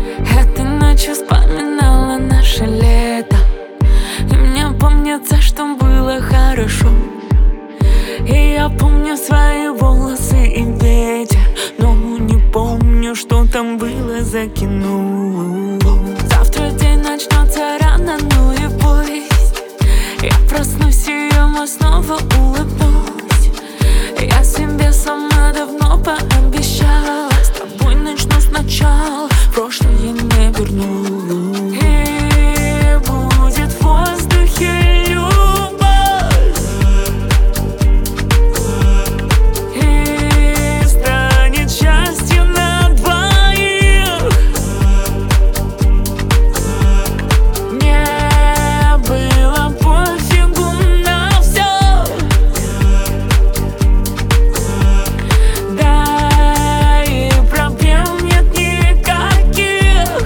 Этой ночью вспоминала наше лето, и мне помнится, что было хорошо. И я помню свои волосы и ветер, но не помню, что там было за кино. Завтра день начнется рано, ну и пусть. Я проснусь, и ему снова улыбнусь. Я себе сама давно пообещала, с тобой начну сначала, прошлое не верну. И будет в воздухе любовь, и станет счастье на двоих. Мне было пофигу на все, да и проблем нет никаких.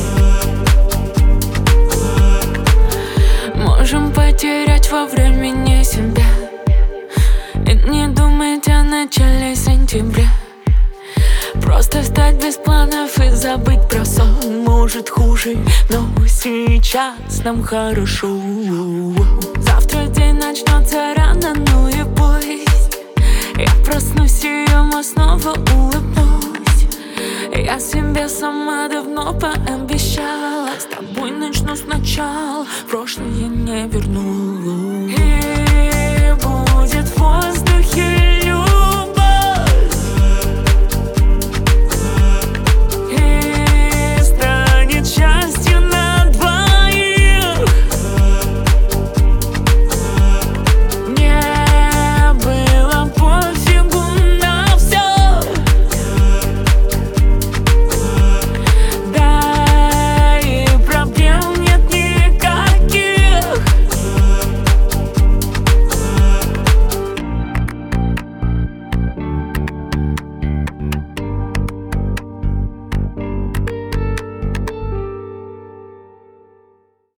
Можем потерять во времени себя и не думать о начале сентября. Просто встать без планов и забыть про сон. Может хуже, но сейчас нам хорошо. Завтра день начнется рано, ну и пусть. Я проснусь, и ему снова улыбнусь. Я себе сама давно пообещала, с тобой начну сначала, прошлое не верну. И будет в воздухе